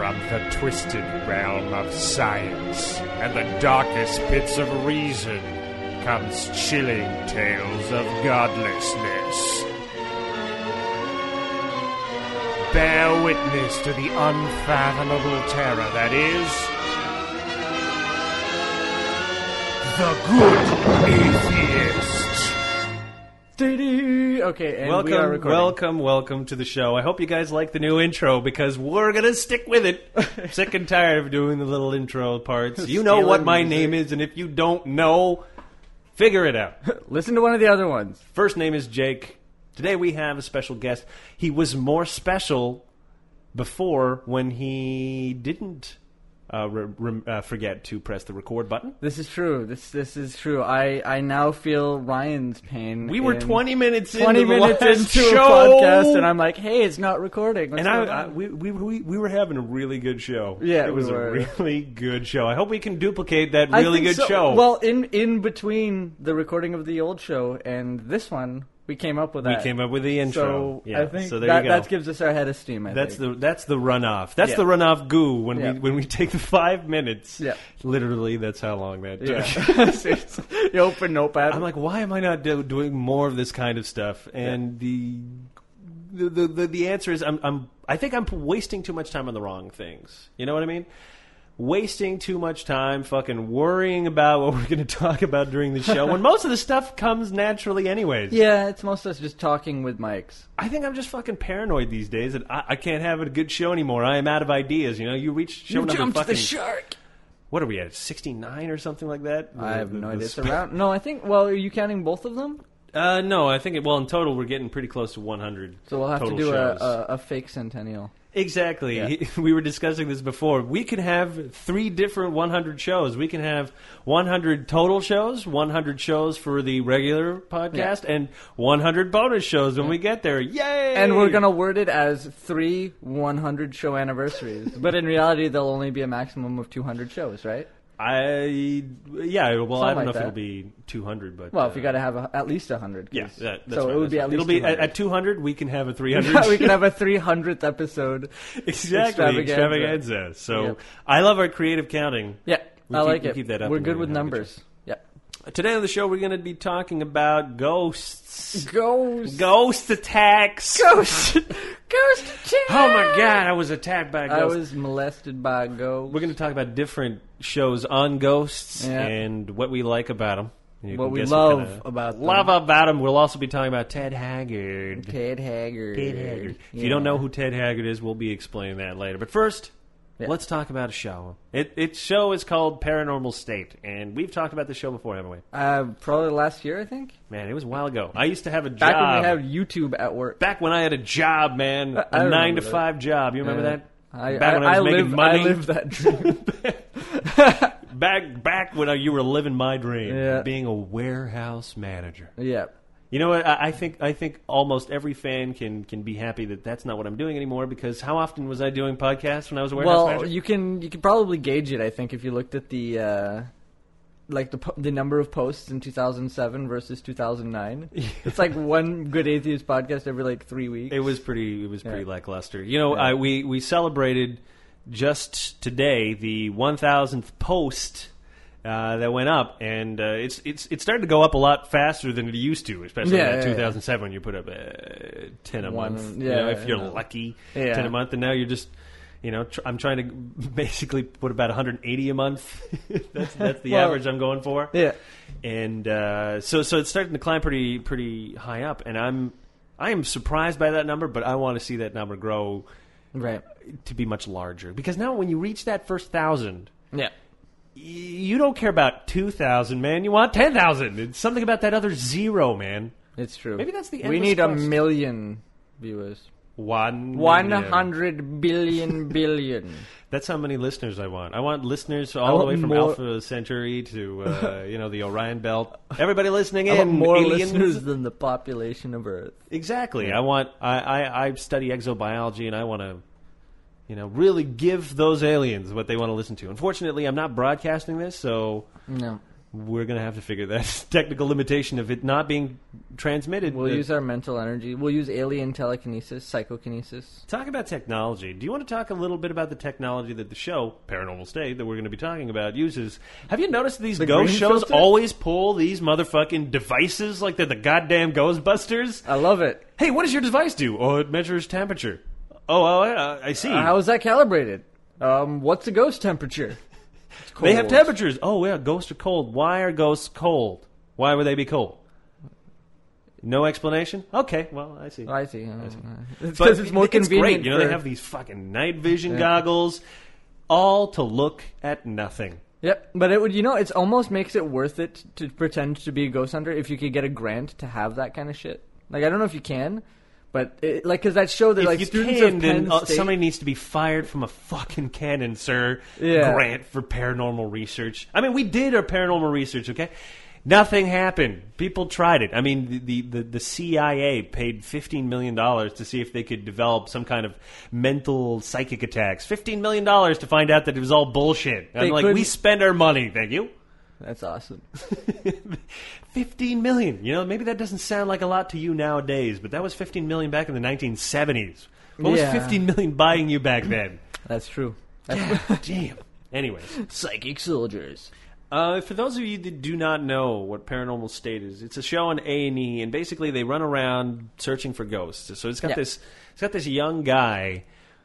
From the twisted realm of science and the darkest pits of reason comes chilling tales of godlessness. Bear witness to the unfathomable terror that is the Good Atheist. Okay, and we are recording. Welcome to the show. I hope you guys like the new intro because we're going to stick with it. Sick and tired of doing the little intro parts. You know what my name is, and if you don't know, figure it out. Listen to one of the other ones. First name is Jake. Today we have a special guest. He was more special before when he didn't forget to press the record button. This is true. This is true. I now feel Ryan's pain. We were 20 minutes into a podcast, and I'm like, hey, it's not recording. We were having a really good show. Yeah, it was a really good show. I hope we can duplicate that really good show. Well, in between the recording of the old show and this one, we came up with that. We came up with the intro. So I think that gives us our head of steam. That's the runoff. That's the runoff goo when we take the 5 minutes. Yeah. Literally, that's how long that took. Yeah. You open Notepad. I'm like, why am I not doing more of this kind of stuff? And the answer is I think I'm wasting too much time on the wrong things. You know what I mean? Wasting too much time fucking worrying about what we're going to talk about during the show when most of the stuff comes naturally anyways. Yeah, it's most of us just talking with mics. I think I'm just fucking paranoid these days that I can't have a good show anymore. I am out of ideas. You know, you reach show number jumped fucking... the shark! What are we at, 69 or something like that? I have no idea. It's around... No, I think... Well, are you counting both of them? No, I think... in total, we're getting pretty close to 100 So we'll have to do a fake centennial. Exactly. Yeah. We were discussing this before. We could have 3 different 100 shows. We can have 100 total shows, 100 shows for the regular podcast, and 100 bonus shows when we get there. Yay! And we're going to word it as 3 100 show anniversaries. But in reality, there'll only be a maximum of 200 shows, right? I don't know if it'll be 200, but... Well, if you got to have at least 100. Yeah, that's so right, it would be at least It'll be 200. at 200, we can have a 300. We can have a 300th episode. Exactly, extravaganza. So I love our creative counting. Yeah, I like it. Keep that up. We're good with numbers. Yeah. Today on the show, we're going to be talking about ghosts. Ghost attacks. Ghost attacks. Oh my God, I was attacked by a ghost. I was molested by a ghost. We're going to talk about different shows on ghosts and what we like about them. What we love about them. Love about them. We'll also be talking about Ted Haggard. Ted Haggard. If you don't know who Ted Haggard is, we'll be explaining that later. But first... let's talk about a show. Its show is called Paranormal State, and we've talked about the show before, haven't we? Probably last year, I think. Man, it was a while ago. I used to have a job. Back when we had YouTube at work. Back when I had a job, man. A 9-to-5 job. You remember that? Back when I was making money. I lived that dream. back when you were living my dream. Being a warehouse manager. Yeah. You know what? I think almost every fan can be happy that that's not what I'm doing anymore, because how often was I doing podcasts when I was a warehouse manager? Well, you can probably gauge it, I think, if you looked at the the number of posts in 2007 versus 2009. It's like one Good Atheist podcast every 3 weeks. It was pretty lackluster. You know, we celebrated just today the 1,000th post that went up, and it started to go up a lot faster than it used to, especially in 2007 when you put up 10 a month. If you're lucky, 10 a month, and now you're just, I'm trying to basically put about 180 a month. that's the average I'm going for. Yeah, and so it's starting to climb pretty high up, and I am surprised by that number, but I want to see that number grow to be much larger, because now when you reach that first 1,000, you don't care about 2,000, man. You want 10,000. It's something about that other zero, man. It's true. Maybe that's the We need quest. 1 million viewers. 100 billion. That's how many listeners I want. I want listeners all the way from Alpha Centauri to the Orion Belt. Everybody listening in. I want more listeners than the population of Earth. Exactly. Yeah. I study exobiology, and I want to really give those aliens what they want to listen to. Unfortunately, I'm not broadcasting this, so no. we're going to have to figure that technical limitation of it not being transmitted. We'll use our mental energy. We'll use alien telekinesis, psychokinesis. Talk about technology. Do you want to talk a little bit about the technology that the show, Paranormal State, that we're going to be talking about, uses? Have you noticed these ghost shows always pull these motherfucking devices like they're the goddamn Ghostbusters? I love it. Hey, what does your device do? Oh, it measures temperature. Oh, I see. How is that calibrated? What's the ghost temperature? They have temperatures. Oh, yeah, ghosts are cold. Why are ghosts cold? Why would they be cold? No explanation? Okay, well, I see. I see. It's But because it's more it's convenient. great. They have these fucking night vision goggles, all to look at nothing. Yep, but it would, it almost makes it worth it to pretend to be a ghost hunter if you could get a grant to have that kind of shit. Like, I don't know if you can, but because that show that If like you students can, of Penn then State, somebody needs to be fired from a fucking cannon, sir. Yeah. Grant for paranormal research. I mean, we did our paranormal research, okay? Nothing happened. People tried it. I mean, the CIA paid $15 million to see if they could develop some kind of mental psychic attacks. $15 million to find out that it was all bullshit. I'm like, we spend our money, thank you. That's awesome. $15 million. Maybe that doesn't sound like a lot to you nowadays, but that was $15 million back in the 1970s. What was $15 million buying you back then? That's true. God damn. Anyways. Psychic soldiers. For those of you that do not know what Paranormal State is, it's a show on A&E, and basically they run around searching for ghosts. So it's got this young guy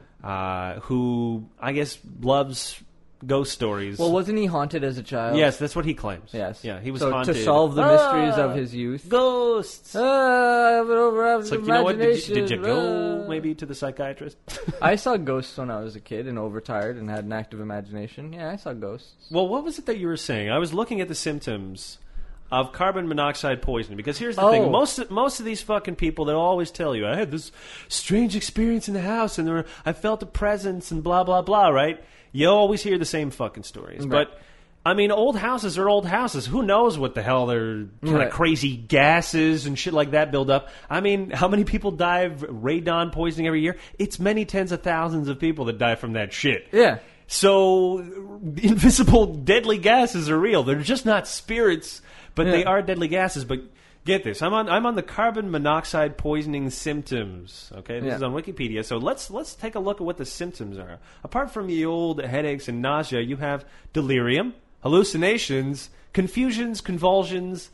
who I guess loves ghost stories. Well, wasn't he haunted as a child? Yes, that's what he claims. Yes. Yeah, he was so haunted. to solve the mysteries of his youth. Ghosts! I have an overactive It's like, you know what? imagination. Did you go maybe to the psychiatrist? I saw ghosts when I was a kid and overtired and had an active imagination. Yeah, I saw ghosts. Well, what was it that you were saying? I was looking at the symptoms of carbon monoxide poisoning, because here's the thing. Most of these fucking people, they'll always tell you, I had this strange experience in the house and I felt a presence and blah, blah, blah, right? You always hear the same fucking stories. Right. But, I mean, old houses are old houses. Who knows what the hell their kind of crazy gases and shit like that build up? I mean, how many people die of radon poisoning every year? It's many tens of thousands of people that die from that shit. Yeah. So, invisible deadly gases are real. They're just not spirits, but they are deadly gases. But get this, I'm on the carbon monoxide poisoning symptoms. Okay, this is on Wikipedia. So let's take a look at what the symptoms are. Apart from the old headaches and nausea, you have delirium, hallucinations, confusions, convulsions,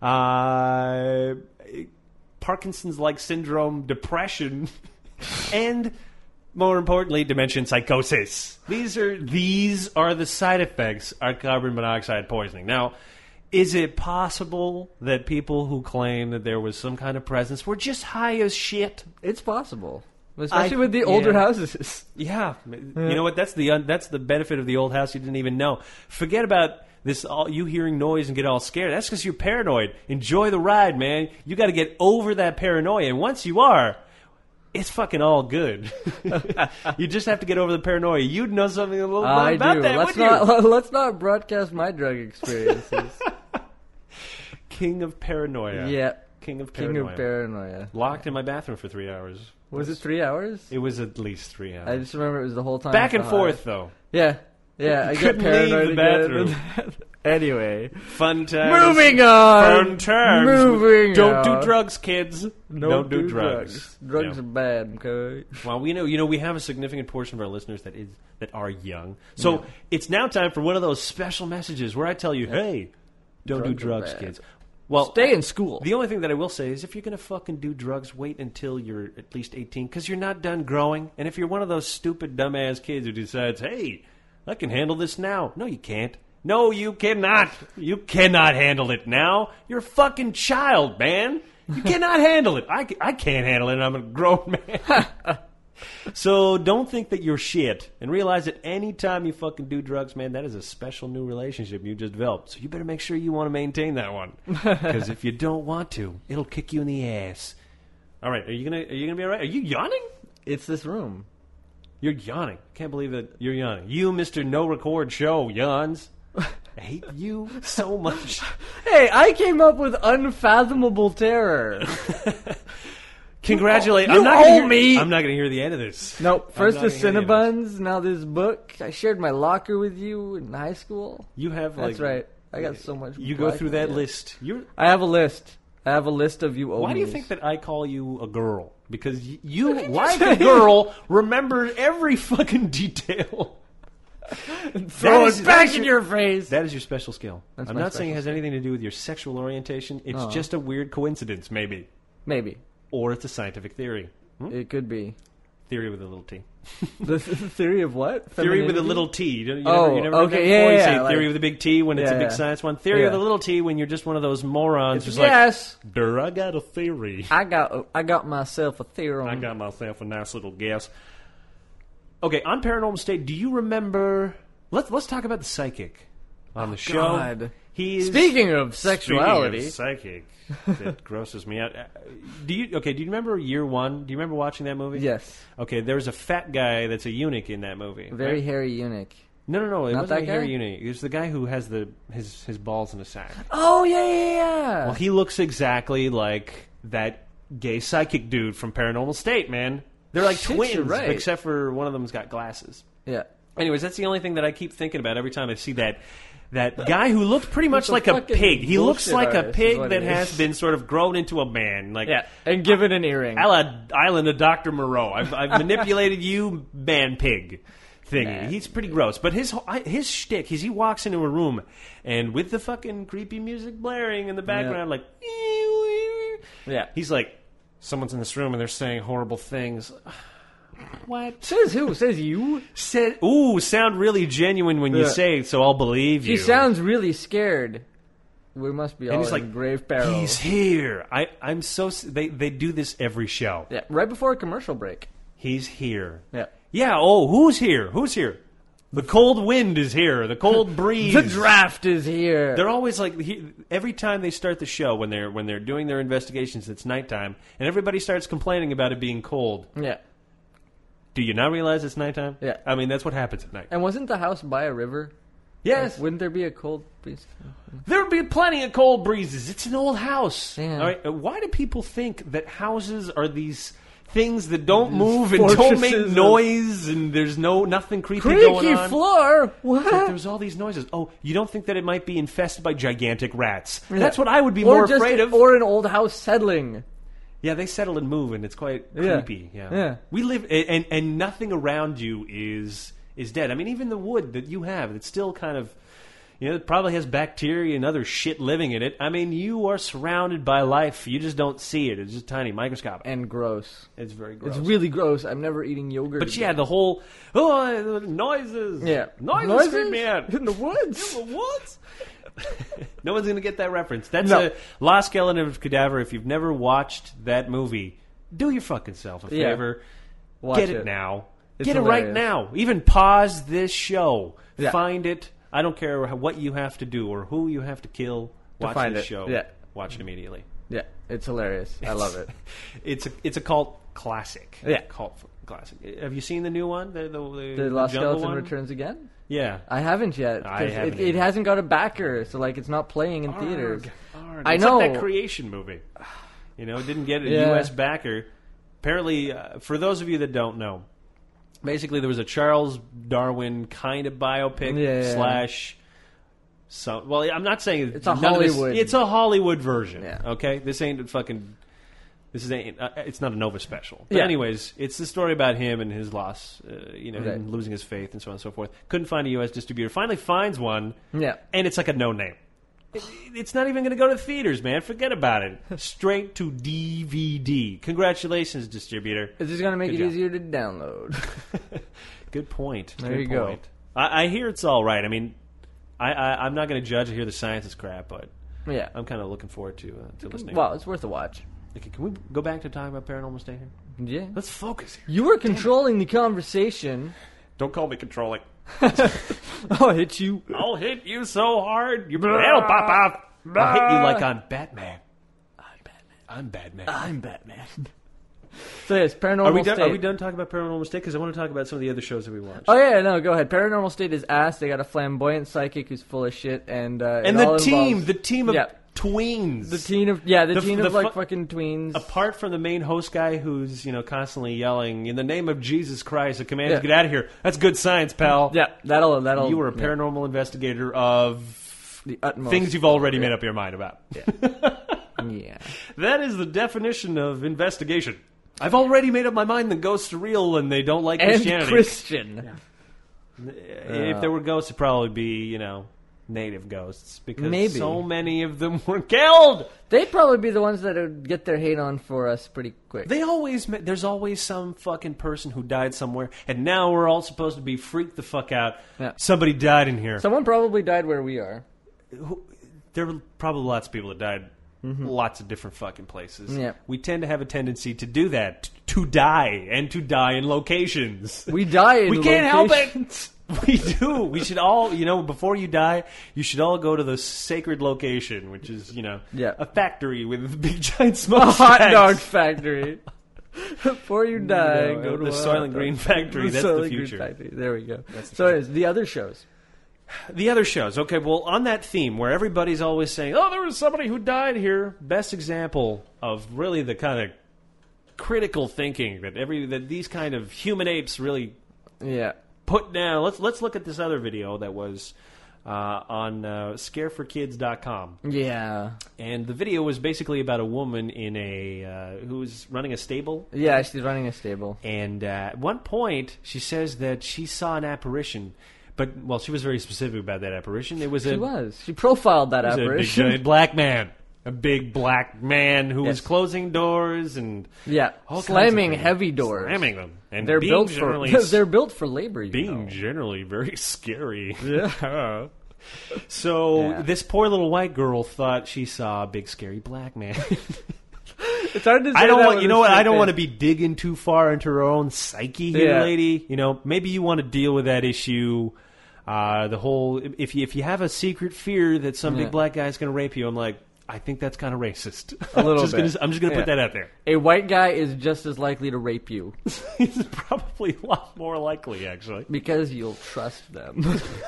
Parkinson's-like syndrome, depression, and more importantly, dementia and psychosis. These are the side effects of carbon monoxide poisoning. Now, is it possible that people who claim that there was some kind of presence were just high as shit? It's possible. Especially with the older houses. Yeah. You know what? That's the benefit of the old house you didn't even know. Forget about this, you hearing noise and get all scared. That's because you're paranoid. Enjoy the ride, man. You got to get over that paranoia. And once you are, it's fucking all good. You just have to get over the paranoia. You'd know something a little bit about that, wouldn't you? Let's not broadcast my drug experiences. King of paranoia. Yeah. King of paranoia. Locked in my bathroom for 3 hours. Was it 3 hours? It was at least 3 hours. I just remember it was the whole time. Back and forth, though. Yeah. I get couldn't paranoid leave the bathroom. Anyway. Fun times. Moving on. Fun times. Don't do drugs, kids. Don't do drugs. Drugs are bad, okay? Well, we have a significant portion of our listeners that are young. So it's now time for one of those special messages where I tell you, hey, don't do drugs, kids. Well, stay in school. The only thing that I will say is if you're going to fucking do drugs, wait until you're at least 18, because you're not done growing. And if you're one of those stupid, dumbass kids who decides, hey, I can handle this now. No, you can't. No, you cannot. You cannot handle it now. You're a fucking child, man. You cannot handle it. I can't handle it, and I'm a grown man. So don't think that you're shit, and realize that any time you fucking do drugs, man, that is a special new relationship you just developed. So you better make sure you want to maintain that one, because if you don't want to, it'll kick you in the ass. All right, are you gonna be all right? Are you yawning? It's this room. You're yawning. Can't believe that you're yawning. You, Mr. No Record Show, yawns. I hate you so much. Hey, I came up with unfathomable terror. Congratulate! You I'm not owe me. I'm not going to hear the end of this. Nope. First the Cinnabons, now this book. I shared my locker with you in high school. You have That's right. I got so much. You go through that list. I have a list. I have a list of you. Why do you think that I call you a girl? Because you, like a girl, remember every fucking detail. Throw it back in your face. That is your special skill. That's I'm my not saying it has special anything to do with your sexual orientation. It's just a weird coincidence, maybe. Maybe. Or it's a scientific theory. It could be. Theory with a little T. The theory of what? Theory with a Femininity? little T. You never Oh, heard that okay, before? You yeah, say yeah, theory like- with a big T when it's a Yeah, big yeah. science one. Theory with Yeah. a little T when you're just one of those morons who's Yes. like, "Durr, I got a theory. I got myself a theorem. I got myself a nice little guess." Okay, on Paranormal State, do you remember... Let's talk about the psychic on the show. God. He is... Speaking of sexuality, Speaking of psychic, that grosses me out. Do you remember Year One? Do you remember watching that movie? yes, Okay, there's a fat guy that's a eunuch in that movie. very right? hairy eunuch. No, it Not wasn't that a hairy guy? eunuch. It was the guy who has his balls in a sack. Oh yeah. Well, he looks exactly like that gay psychic dude from Paranormal State, man. They're like Shit, twins, you're right. except for one of them's got glasses. Yeah. Anyways, that's the only thing that I keep thinking about every time I see that guy who looked pretty much a like a fucking pig. He looks bullshit like a artist is pig what that he has is. been sort of grown into a man. Like, Yeah, and give it an earring. a la Island of Dr. Moreau. I've manipulated you, man pig thingy. Man. He's pretty gross. But his shtick is he walks into a room and with the fucking creepy music blaring in the background, like, Yeah. he's like, someone's in this room and they're saying horrible things. What? Says who? Says you? Sound really genuine when you Yeah. say it, so I'll believe you. He sounds really scared. We must be all And he's in like, grave peril. he's here. I'm so... They do this every show. Yeah, right before a commercial break. He's here. Yeah. Yeah, who's here? Who's here? The cold wind is here. The cold breeze. The draft is here. They're always like every time they start the show when they're doing their investigations, it's nighttime, and everybody starts complaining about it being cold. Yeah. Do you not realize it's nighttime? Yeah. I mean, that's what happens at night. And wasn't the house by a river? Yes. Like, wouldn't there be a cold breeze? There would be plenty of cold breezes. It's an old house. Yeah. All right. Why do people think that houses are these things that don't move and fortresses don't make of- noise and there's nothing creepy going Creaky on? floor. What? Like, there's all these noises. Oh, you don't think that it might be infested by gigantic rats? Yeah. That's what I would be Or more just- afraid of. Or an old house settling. Yeah, they settle and move, and it's quite Yeah. creepy. Yeah. Yeah. We live, and nothing around you is dead. I mean, even the wood that you have, it's still kind of, it probably has bacteria and other shit living in it. I mean, you are surrounded by life. You just don't see it. It's just tiny, microscopic. And gross. It's very gross. It's really gross. I'm never eating yogurt. But yeah, the whole the noises. Yeah. Noises creep me out. In the woods. In the woods. No one's going to get that reference. That's No. a Lost Skeleton of Cadaver. If you've never watched that movie, do your fucking self a Yeah. favor. Watch Get it now. It's Get it right hilarious. now. Even pause this show. Yeah. Find it. I don't care what you have to do or who you have to kill. To Watch find this it. show. Yeah. Watch it immediately. Yeah, it's hilarious. I love it. It's a cult classic. Yeah. Cult classic. Have you seen the new one? The The Lost jungle Skeleton one? Returns Again? Yeah. I haven't yet. 'cause I haven't it either. hasn't got a backer, so like it's not playing in theaters. Arg. I It's know. like that Creation movie. It didn't get a Yeah. U.S. backer. Apparently, for those of you that don't know, basically there was a Charles Darwin kind of biopic Yeah. slash. Well, I'm not saying It's a none of this- Hollywood. it's a Hollywood version. Yeah. Okay, this ain't fucking. It's not a Nova special. But Yeah. anyways, it's the story about him and his loss. Right. Him losing his faith and so on and so forth. Couldn't find a U.S. distributor. Finally finds one. Yeah. And it's like a no name. It's not even going to go to theaters, man. Forget about it. Straight to DVD. Congratulations, distributor. It's just going to make Good it job. easier to download. Good point. There Good you go. point. I hear it's all right. I mean, I'm not going to judge or hear the science is crap, but Yeah. I'm kind of looking forward to listening. Well, it's worth a watch. Okay, can we go back to talking about Paranormal State here? Yeah. Let's focus here. You were controlling the conversation. Don't call me controlling. I'll hit you. I'll hit you so hard, your head'll pop off. I'll hit you like I'm Batman. I'm Batman. I'm Batman. So yes, Paranormal Are we done? State. Are we done talking about Paranormal State? Because I want to talk about some of the other shows that we watched. Oh yeah, no, go ahead. Paranormal State is ass. They got a flamboyant psychic who's full of shit, and And it all the team involves- of Yeah. tweens. the team of the The- team the of like fu- fucking tweens. Apart from the main host guy who's constantly yelling, "In the name of Jesus Christ, I command you Yeah. to get out of here." That's good science, pal. Yeah, that'll. You were a yeah. paranormal investigator of The utmost. Things you've already made up your mind about. Yeah. That is the definition of investigation. I've already made up my mind that ghosts are real and they don't like And Christianity. Christian. If there were ghosts, it'd probably be, native ghosts. Because Maybe. so many of them were killed. They'd probably be the ones that would get their hate on for us pretty quick. There's always some fucking person who died somewhere, and now we're all supposed to be freaked the fuck out. Yeah. Somebody died in here. Someone probably died where we are. There were probably lots of people that died lots of different fucking places. Yeah. We tend to have a tendency to do that, to die, and to die in locations. We die in We can't help locations. it. We do. We should all, before you die, you should all go to the sacred location, which is, a factory with a big giant smoke. A hot stacks. dog factory. Before you die, go to the a Soylent hot Green dog. Factory. That's Soylent the Green future. Factory. There we go. That's the So anyways, the other shows. The other shows. Okay, well, on that theme where everybody's always saying, oh, there was somebody who died here. Best example of really the kind of critical thinking that these kind of human apes really Yeah. put down. Let's look at this other video that was on scareforkids.com. Yeah. And the video was basically about a woman in who was running a stable. Yeah, she's running a stable. And at one point, she says that she saw an apparition. But, well, she was very specific about that apparition. It was She was. She profiled that it was a big apparition. giant black man. A big black man who was Yes. closing doors and Yeah. all kinds of Slamming things. heavy doors. Slamming them. And They're being built for generally they're built for labor, you being know. generally very scary. Yeah. So Yeah. this poor little white girl thought she saw a big scary black man. It's hard to say I don't that want with you a know what I straight don't want to face. be digging too far into her own psyche here, Yeah. lady. Maybe you want to deal with that issue. The whole if you have a secret fear that some Yeah. big black guy is going to rape you, I'm like, I think that's kind of racist. A little bit. I'm just going to put Yeah. that out there. A white guy is just as likely to rape you It's probably a lot more likely, actually. because you'll trust them.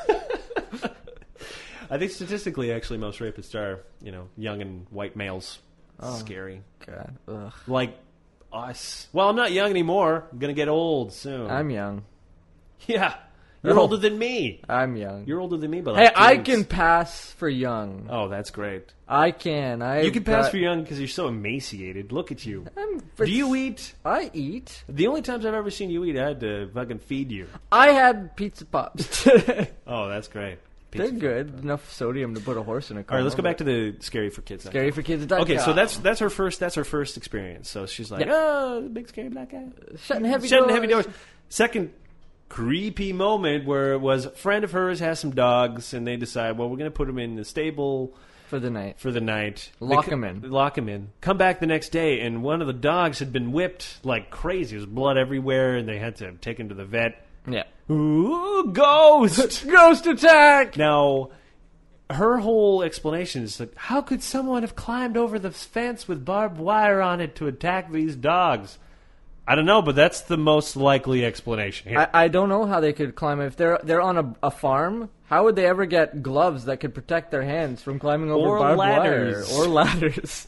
I think statistically, actually, most rapists are, young and white males. Scary. God. Ugh. Like us. Well, I'm not young anymore. I'm going to get old soon. I'm young. Yeah. You're Oh. older than me. I'm young. You're older than me, but Hey, like I kids. can pass for young. Oh, that's great. I can. You can pass for young because you're so emaciated. Look at you. Do you eat? I eat. The only times I've ever seen you eat, I had to fucking feed you. I had pizza pops today. Oh, that's great. They're good. Enough sodium to put a horse in a car. All right, let's go back to the Scary for Kids. Scary for Kids. Okay, so that's her first experience. So she's like, Yeah. oh, the big scary black guy. shutting heavy doors. Second creepy moment where it was a friend of hers has some dogs, and they decide, well, we're going to put them in the stable for the night. for the night. Lock They 'em in. Lock them in. Come back the next day, and one of the dogs had been whipped like crazy. There was blood everywhere, and they had to take him to the vet. Yeah. Ooh, ghost! Ghost attack. Now, her whole explanation is like, how could someone have climbed over the fence with barbed wire on it to attack these dogs? I don't know, but that's the most likely explanation here. I don't know how they could climb if they're on a farm. How would they ever get gloves that could protect their hands from climbing over Or barbed ladders. wire or ladders?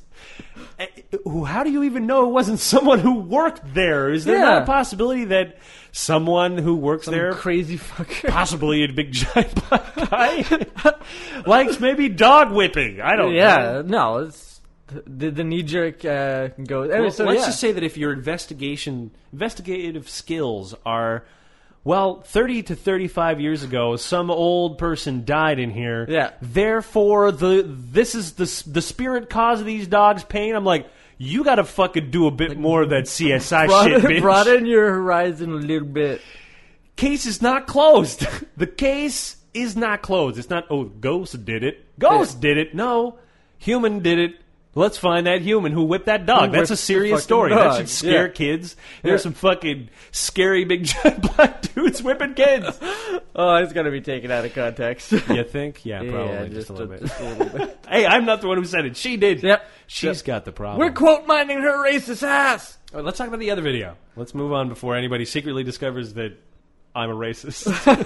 How do you even know it wasn't someone who worked there? Is there Yeah. not a possibility that someone who works Some there, crazy fucker. possibly a big giant black guy, likes maybe dog whipping? I don't know. Yeah, no, it's the knee jerk goes. Anyway, Well, so let's yeah. just say that if your investigative skills are, well, 30 to 35 years ago, some old person died in here. Yeah. Therefore, this is the spirit cause of these dogs' pain. I'm like, you got to fucking do a bit more of that CSI shit, bitch. broaden your horizon a little bit. Case is not closed. The case is not closed. It's not, oh, Ghost did it. Ghost did it. No, human did it. Let's find that human who whipped that dog. Who That's a whipped the serious fucking story. dog. That should scare Yeah. kids. Yeah. There's some fucking scary big giant black dudes whipping kids. Oh, it's gonna be taken out of context. You think? Yeah, probably Yeah, just a little bit. just a little bit. Hey, I'm not the one who said it. She did. Yep. She's Yep. got the problem. We're quote mining her racist ass. All right, let's talk about the other video. Let's move on before anybody secretly discovers that I'm a racist.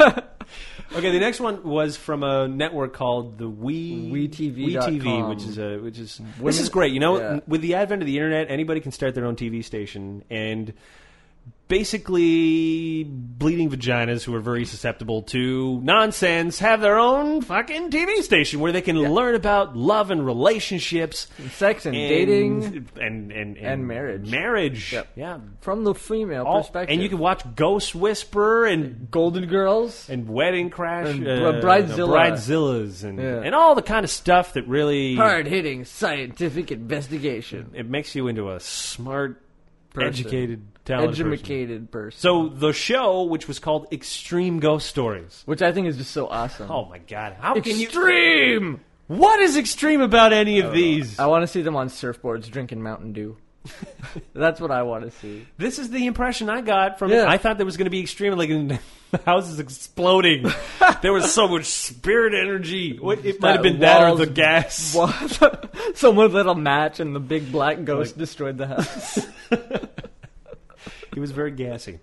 Okay, the next one was from a network called the WeTV.com. which is this is great. You know, Yeah. with the advent of the internet, anybody can start their own TV station, and basically bleeding vaginas who are very susceptible to nonsense have their own fucking TV station where they can learn about love and relationships, Sex and dating and marriage. Marriage, Yep. yeah. From the female perspective. And you can watch Ghost Whisperer and Golden Girls. Wedding Crash, And Bridezilla. Bridezillas, and all the kind of stuff that really Hard-hitting scientific investigation. it makes you into a smart, Person. educated, talented person. Educated person. So the show, which was called Extreme Ghost Stories. Which I think is just so awesome. Oh my god! How can you? Extreme! What is extreme about any of these? I want to see them on surfboards drinking Mountain Dew. That's what I want to see. This is the impression I got from it. Yeah. I thought there was going to be extreme, like the house is exploding. There was so much spirit energy. It might have been that or the gas. Someone lit a match and the big black ghost destroyed the house. It was very gassy.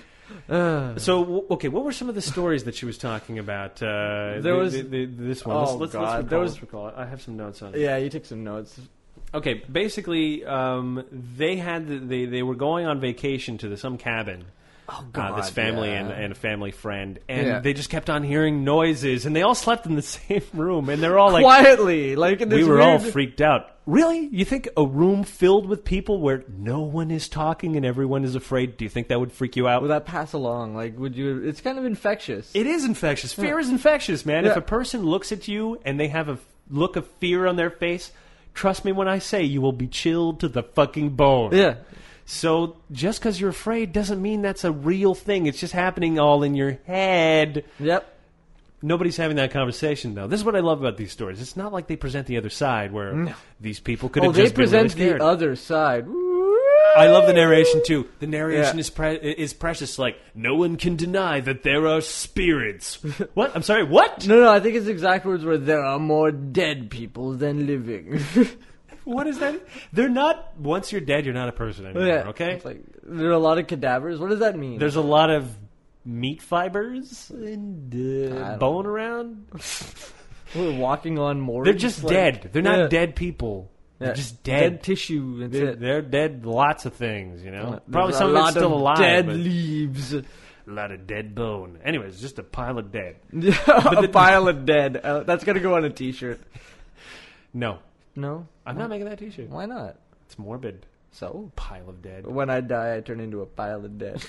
So, okay, what were some of the stories that she was talking about? There was this one. Oh, let's God. let's recall it. I have some notes on it. Yeah, you took some notes. Okay, basically, they were going on vacation to some cabin. Oh, God. This family yeah. and a family friend, and Yeah. they just kept on hearing noises, and they all slept in the same room, and they're all like, quietly, like in this we were weird... all freaked out. Really? You think a room filled with people where no one is talking and everyone is afraid? Do you think that would freak you out? Would that pass along? Like, would you? It's kind of infectious. It is infectious. Fear is infectious, man. Yeah. If a person looks at you and they have a look of fear on their face, trust me when I say you will be chilled to the fucking bone. Yeah. So just because you're afraid doesn't mean that's a real thing. It's just happening all in your head. Yep. Nobody's having that conversation, though. This is what I love about these stories. It's not like they present the other side where these people could have they just been really present scared. the other side. I love the narration, too. The narration Yeah. is precious. Like, no one can deny that there are spirits. What? I'm sorry, what? No, I think it's exact words where there are more dead people than living. What is that? They're not... Once you're dead, you're not a person anymore, okay? It's like, there are a lot of cadavers. What does that mean? There's a lot of meat fibers and don't bone around. We're walking on morgues. They're just like- dead. They're not Yeah. dead people. They're Yeah. just dead. Dead tissue. That's it. They're dead lots of things, you know? There's Probably a some of it's lot still alive. Dead but leaves. a lot of dead bone. Anyways, just a pile of dead. A pile of dead. That's gonna go on a T-shirt. No. No, I'm not making that t-shirt. why not? It's morbid. So Pile of dead. when I die, I turn into a pile of dead.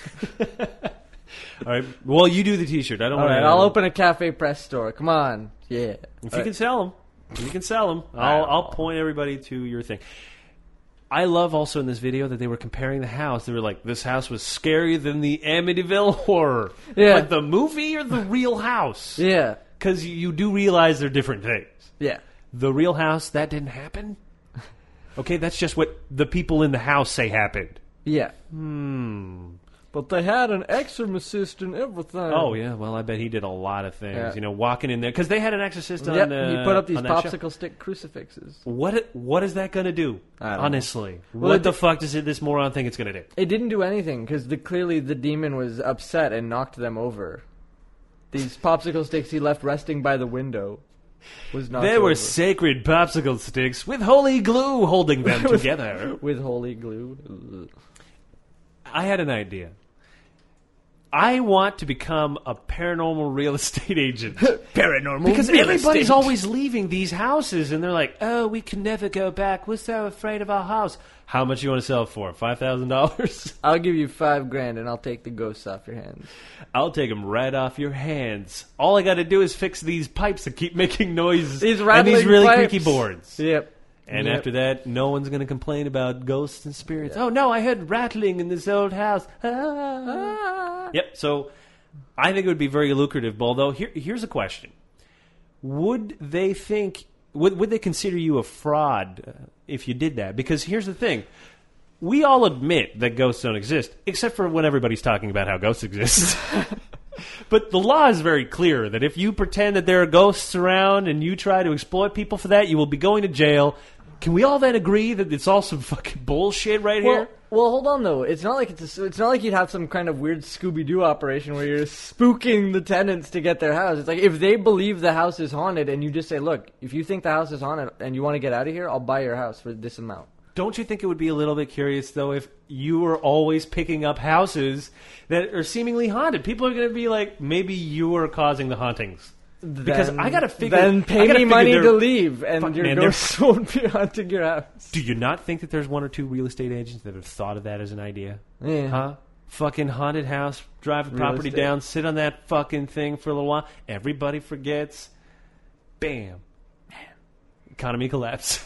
All right. Well, you do the t-shirt. I don't All want right, to... I'll open a cafe press store. Come on, yeah. If you can sell them, I'll point everybody to your thing. I love also in this video that they were comparing the house. They were like, this house was scarier than the Amityville Horror. Yeah. Like the movie or the real house? Yeah, Because you do realize they're different things. yeah. The real house, that didn't happen? Okay, that's just what the people in the house say happened. Yeah. But they had an exorcist and everything. Oh, yeah. Well, I bet he did a lot of things. Yeah. You know, walking in there. Because they had an exorcist on Yep, he put up these on that show. popsicle stick crucifixes. What is that going to do? I don't know. Honestly. Well, What it the di- fuck does this moron think it's going to do? It didn't do anything because clearly the demon was upset and knocked them over. These popsicle sticks he left resting by the window was knocked There were over. sacred popsicle sticks with holy glue holding them together. With holy glue. I had an idea. I want to become a paranormal real estate agent. Paranormal Because real everybody's estate. always leaving these houses, and they're like, "Oh, we can never go back. We're so afraid of our house." How much you want to sell it for? $5,000? I'll give you $5,000 and I'll take the ghosts off your hands. I'll take them right off your hands. All I got to do is fix these pipes that keep making noises These and rattling these really pipes. creaky boards. Yep. And Yep. after that, no one's going to complain about ghosts and spirits. Oh no, I heard rattling in this old house. Ah. Yep. So I think it would be very lucrative. Although here's a question: would they think? Would they consider you a fraud if you did that? Because here's the thing: we all admit that ghosts don't exist, except for when everybody's talking about how ghosts exist. But the law is very clear that if you pretend that there are ghosts around and you try to exploit people for that, you will be going to jail. Can we all then agree that it's all some fucking bullshit right here? Well, hold on though. It's not like it's not like you'd have some kind of weird Scooby Doo operation where you're spooking the tenants to get their house. It's like if they believe the house is haunted, and you just say, "Look, if you think the house is haunted and you want to get out of here, I'll buy your house for this amount." Don't you think it would be a little bit curious, though, if you were always picking up houses that are seemingly haunted? People are going to be like, maybe you were causing the hauntings. Because I got to figure... Then pay me money to leave, and your ghosts won't be haunting your house. Do you not think that there's one or two real estate agents that have thought of that as an idea? Yeah. Huh? Fucking haunted house, drive a Real property estate. down, sit on that fucking thing for a little while. Everybody forgets. Bam. Economy collapse.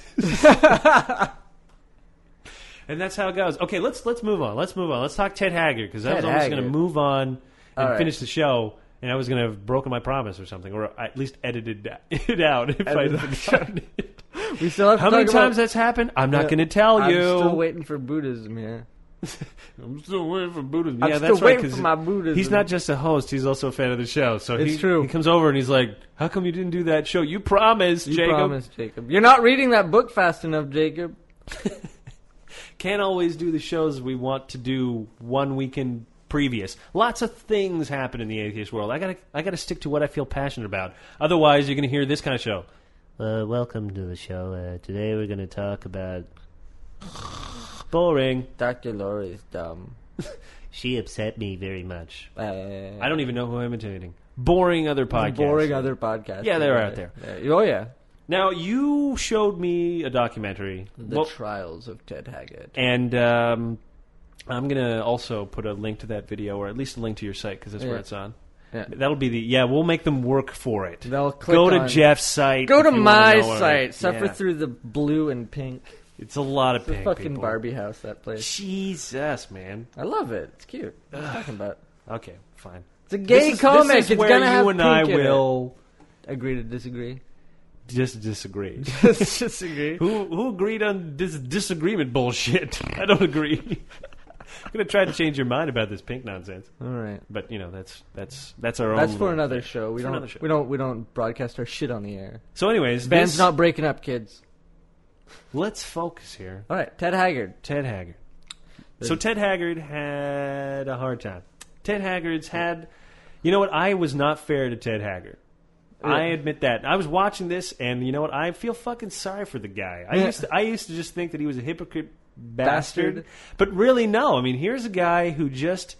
And that's how it goes. Okay, let's move on. Let's talk Ted Haggard, because I was almost going to move on and finish the show, and I was going to have broken my promise or something, or at least edited it out if I had done it. We still have to How many talk times about, that's happened? I'm not going to tell you. I'm still waiting for Buddhism here. I'm still waiting for Buddhism. I'm Yeah, still that's right. waiting for my Buddhism. He's not just a host; he's also a fan of the show. So It's true. He comes over and he's like, "How come you didn't do that show? You promised, You Jacob." promised, Jacob. You're not reading that book fast enough, Jacob. Can't always do the shows we want to do 1 weekend previous. Lots of things happen in the atheist world. I gotta stick to what I feel passionate about. Otherwise, you're gonna hear this kind of show. Welcome to the show. Today we're gonna talk about boring. Dr. Lori is dumb. She upset me very much. I I don't even know who I'm imitating. Boring other podcasts. Boring other podcasts. Yeah, they're out there. Oh, yeah. Now, you showed me a documentary. The Trials of Ted Haggard. And I'm going to also put a link to that video, or at least a link to your site, because that's where it's on. Yeah. That'll be we'll make them work for it. They'll click Go to on- Jeff's site. Go if to you my wanna know site. Suffer Yeah. through the blue and pink. It's a lot of It's a pink, fucking people. Barbie house, that place. Jesus, man. I love it. It's cute. What are you talking about? Okay, fine. It's a gay comic. This is It's where gonna you have and I pink in it. will Agree to disagree. just disagree. Disagree. Who agreed on this disagreement bullshit? I don't agree. I'm gonna try to change your mind about this pink nonsense, All right. but you know that's our own. That's for little another thing. show. We For don't. another show. We don't broadcast our shit on the air. So, anyways, Band's not breaking up, kids. Let's focus here. All right. Ted Haggard. Ted Haggard. So Ted Haggard had a hard time. Ted Haggard's had. You know what? I was not fair to Ted Haggard. Yeah. I admit that. I was watching this, and you know what? I feel fucking sorry for the guy. I used to just think that he was a hypocrite bastard. But really, no. I mean, here's a guy who just...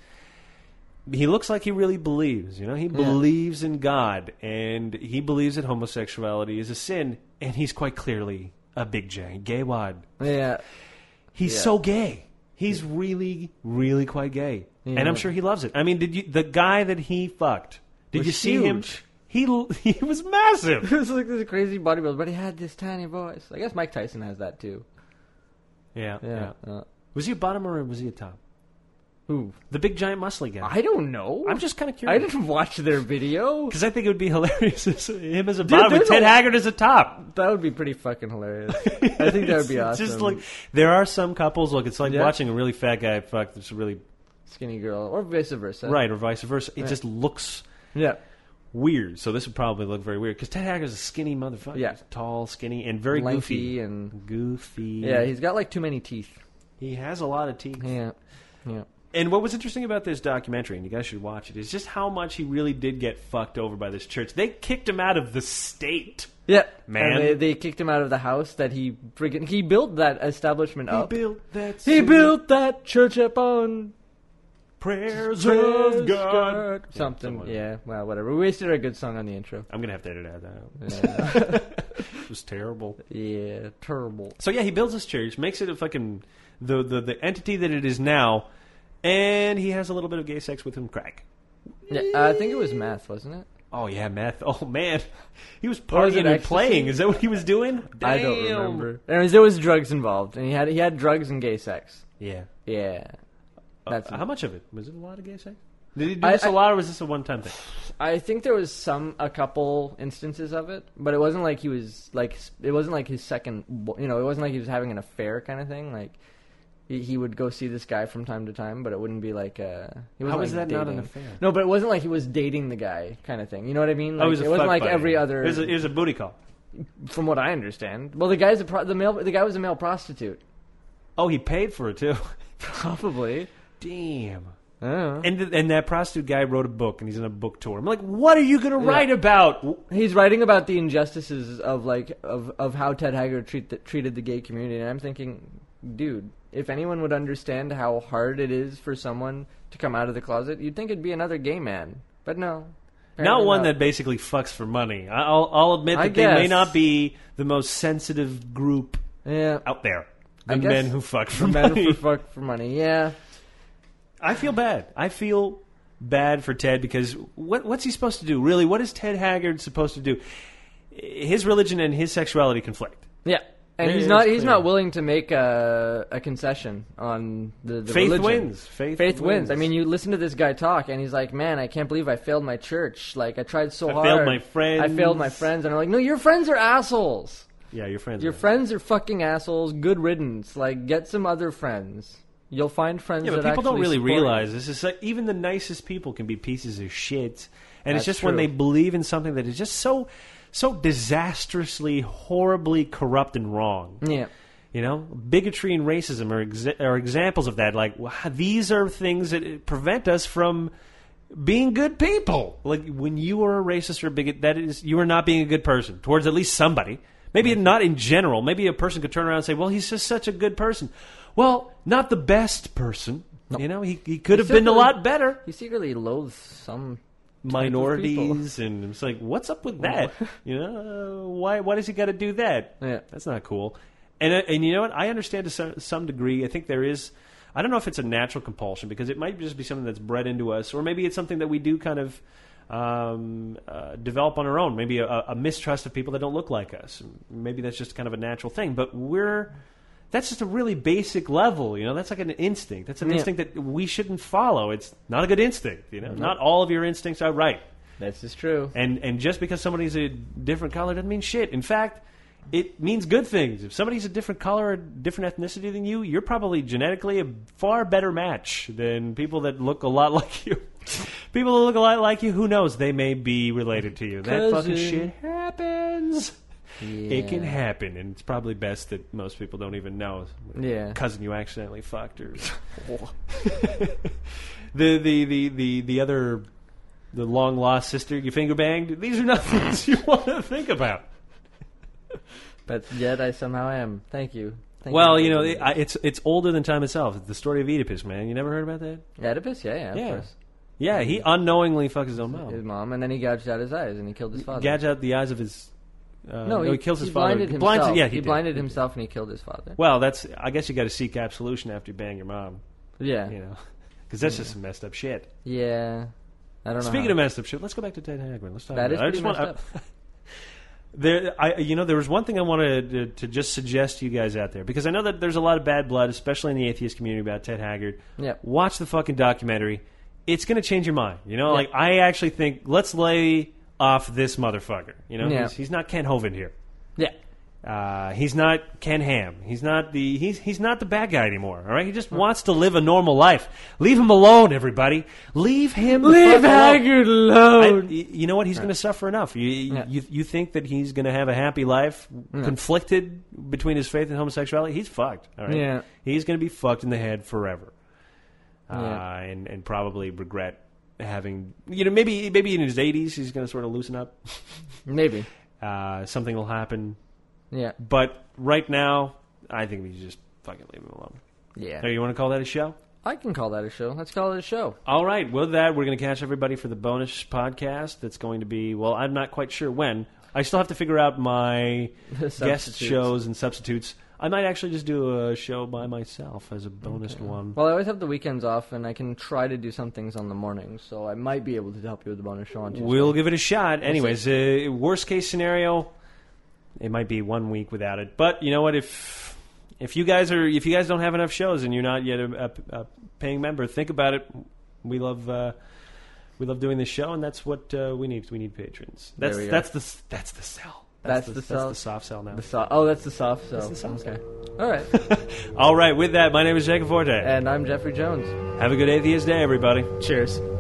He looks like he really believes, you know? He believes in God, and he believes that homosexuality is a sin, and he's quite clearly a big J, gay wad. Yeah. He's so gay. He's really, really quite gay. Yeah. And I'm sure he loves it. I mean, the guy that he fucked, did Was you see him? huge. He was massive. He was like this crazy bodybuilder, but he had this tiny voice. I guess Mike Tyson has that too. Yeah. Was he a bottom or was he a top? Who? The big giant muscly guy. I don't know. I'm just kind of I curious. didn't watch their video. Because I think it would be hilarious him as a bottom and there's Ted a- Haggard as a top. That would be pretty fucking hilarious. I think that would be It's awesome. just like, there are some couples, look, it's like Yeah. watching a really fat guy fuck this really... Skinny girl, or vice versa. Right, or vice versa. It Yeah. just looks... Yeah. weird. So this would probably look very weird because Ted Haggard's a skinny motherfucker. Yeah. He's tall, skinny, and very Lanky goofy. and Goofy. yeah, he's got like too many teeth. He has a lot of teeth. Yeah. Yeah. And what was interesting about this documentary, and you guys should watch it, is just how much he really did get fucked over by this church. They kicked him out of the state. Yeah, Man. And they kicked him out of the house that he built that establishment up. He built that. He built that church up on prayers of God. Something. someone- Yeah. Well, whatever. We wasted a good song on the intro. I'm gonna have to edit that out. It was terrible. Yeah. Terrible. So yeah, he builds this church, makes it a fucking the entity that it is now, and he has a little bit of gay sex with him, Craig. Yeah. I think it was meth, wasn't it? Oh yeah, meth. Oh man, he was Or was it partying and ecstasy? playing. Is that what he was doing? I don't Damn. remember. Anyways, there was drugs involved, and he had drugs and gay sex. Yeah. Yeah. That's How much of it? Was it a lot of gay sex? Did he do I- this a I- lot, or was this a one-time thing? I think there was a couple instances of it, but it wasn't like he was it wasn't like his second, it wasn't like he was having an affair kind of thing. Like he would go see this guy from time to time, but it wouldn't be like he wasn't How is like that not dating. an affair? No, but it wasn't like he was dating the guy kind of thing. You know what I mean? Like, Oh, he was a it wasn't fuck like buddy. every other. It was a booty call. From what I understand, well, the guy's the guy was a male prostitute, Oh, he paid for it too. probably. Damn. I don't know. And that prostitute guy wrote a book, and he's in a book tour. I'm like, what are you going to write about? He's writing about the injustices of how Ted Haggard treated the gay community, and I'm thinking, dude, if anyone would understand how hard it is for someone to come out of the closet, you'd think it'd be another gay man. But no. Not one that basically fucks for money. I'll admit that they may not be the most sensitive group out there. The men who fuck for money. Men who fuck for money, yeah. I feel bad. I feel bad for Ted because what's he supposed to do? Really, what is Ted Haggard supposed to do? His religion and his sexuality conflict. Yeah. And he's not willing to make a concession on the faith religion. Wins. Faith wins. I mean, you listen to this guy talk, and he's like, "Man, I can't believe I failed my church. Like, I tried so hard. I failed my friends. I failed my friends." And I'm like, "No, your friends are assholes. Yeah, your friends. Your friends are fucking assholes. Good riddance. Like, get some other friends. You'll find friends." Yeah, but that people don't really support realize you. this is like, even the nicest people can be pieces of shit, and That's it's just true. when they believe in something that is just so disastrously, horribly corrupt and wrong. Yeah. You know, bigotry and racism are examples of that. Like, wow, these are things that prevent us from being good people. Like, when you are a racist or a bigot, that is, you are not being a good person towards at least somebody. Maybe not in general. Maybe a person could turn around and say, well, he's just such a good person. Well, not the best person. No. You know, he could have been a lot better. He secretly loathes some minorities, and it's like, what's up with that? You know, why does he got to do that? Yeah. That's not cool. And you know what? I understand to some degree. I think there is. I don't know if it's a natural compulsion because it might just be something that's bred into us, or maybe it's something that we do kind of develop on our own. Maybe a mistrust of people that don't look like us. Maybe that's just kind of a natural thing. But that's just a really basic level. You know, that's like an instinct. That's an instinct that we shouldn't follow. It's not a good instinct. You know, not all of your instincts are right. This is true. And just because somebody's a different color doesn't mean shit. In fact, it means good things. If somebody's a different color or different ethnicity than you, you're probably genetically a far better match than people that look a lot like you. People that look a lot like you, who knows? They may be related to you. That fucking shit happens. Yeah. It can happen, and it's probably best that most people don't even know. Cousin you accidentally fucked, or the other, the long lost sister you finger banged. These are not things you want to think about. But yet I somehow am. Thank you. Well, you know, it's older than time itself. It's the story of Oedipus, man. You never heard about that? Oedipus? Yeah, of course. Yeah, he unknowingly fucked his own mom. His mom, and then he gouged out his eyes, and he killed his father. Gouged out the eyes of his... he kills his father. Blinded himself. He blinded himself, and he killed his father. Well, I guess you got to seek absolution after you bang your mom. Yeah. You know, because that's just some messed up shit. Yeah. I don't know. Speaking of messed up shit, let's go back to Ted Haggard. Let's talk about that. That is pretty messed up. There was one thing I wanted to just suggest to you guys out there, because I know that there's a lot of bad blood, especially in the atheist community, about Ted Haggard. Yeah. Watch the fucking documentary. It's going to change your mind. You know, like, I actually think, let's lay off this motherfucker. You know, he's not Ken Hovind here. Yeah. He's not Ken Ham. He's not the bad guy anymore. All right, he just wants to live a normal life. Leave him alone, everybody. Leave Haggard alone. You know what? He's going to suffer enough. You think that he's going to have a happy life, conflicted between his faith and homosexuality? He's fucked. All right. Yeah. He's going to be fucked in the head forever, and probably regret having. You know, maybe in his 80s he's going to sort of loosen up. Maybe. Something will happen. Yeah. But right now, I think we should just fucking leave him alone. Yeah. Hey, you want to call that a show? I can call that a show. Let's call it a show. All right. With that, we're going to catch everybody for the bonus podcast that's going to be, well, I'm not quite sure when. I still have to figure out my guest shows and substitutes. I might actually just do a show by myself as a bonus one. Well, I always have the weekends off, and I can try to do some things on the mornings, so I might be able to help you with the bonus show on Tuesday. We'll give it a shot. Anyways, worst case scenario, it might be 1 week without it. But you know what? If you guys don't have enough shows and you're not yet a paying member, think about it. We love doing this show, and that's what we need. We need patrons. That's the sell. That's the soft sell now. That's the soft sell. That's the soft sell. All right. All right. With that, my name is Jacob Forte. And I'm Jeffrey Jones. Have a good Atheist Day, everybody. Cheers.